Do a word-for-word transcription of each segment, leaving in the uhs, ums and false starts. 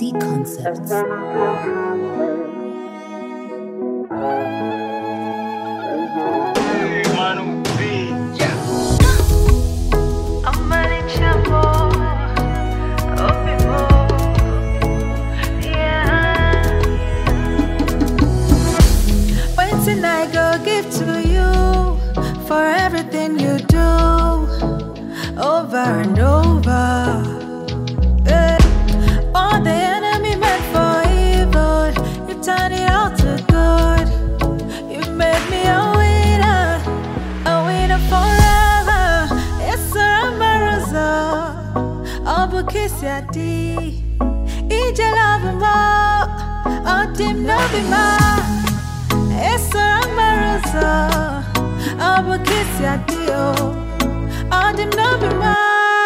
Z Concepts. I go give to you for everything you do over and over. Yeah. All the enemy meant for evil, you turn it all to good. You made me a winner, a winner forever. It's a maraza, all but kiss ya di. Ija love more, all dim love more. It's a maraza, I will kiss ya dio. I didn't know be ma.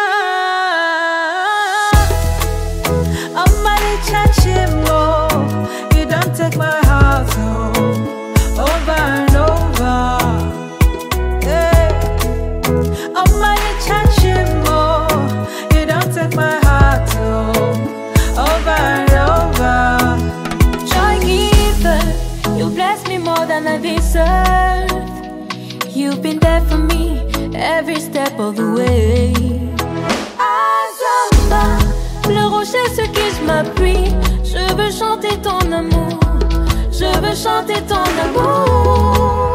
I'm money chachimo. You don't take my heart home over and over. Hey. I'm money chachimo. You don't take my heart home over and over. Joy giver, you bless me more than I deserve. You've been there for me every step of the way. Azamba, le rocher sur qui je m'appuie. Je veux chanter ton amour. Je veux chanter ton amour.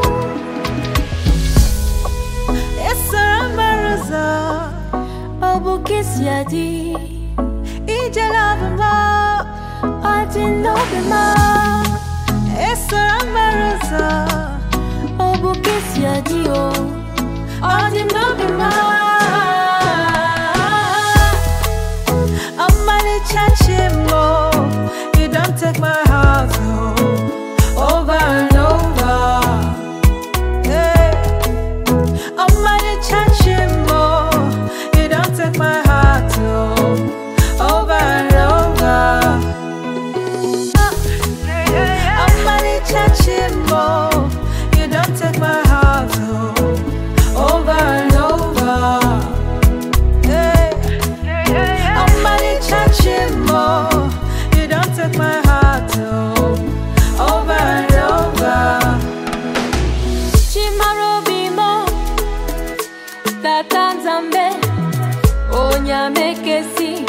Essa maraza, oh bouquet si a dit. Ija love more, I didn't know more. Essa maraza, oh bouquet si a dit oh, I didn't know I'm money chachimo. You don't take my heart home over and over. Hey. I'm money chachimo. You don't take my heart home over and over. Chachimo, you don't take my heart home over and over. Hey. I'm money chachimo, you don't take my heart home over and over. Chimarobimo, Tatanzambe, Onyamekesi.